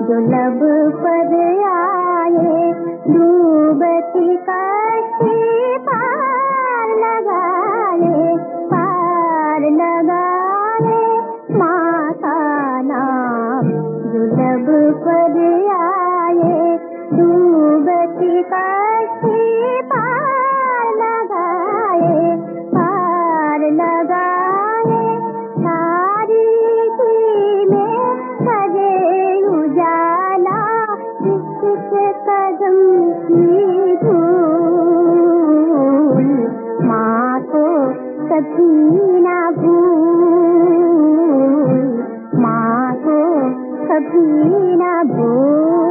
जो लब पर आए डूबती कश्ती पार लगा ले माँ का नाम। जो लब पर आए डूबती कश्ती पार लगाए तारीकी में सजे उजाला किसके कदम की धूल। माँ को कभी ना भूल, माँ को कभी ना भूल।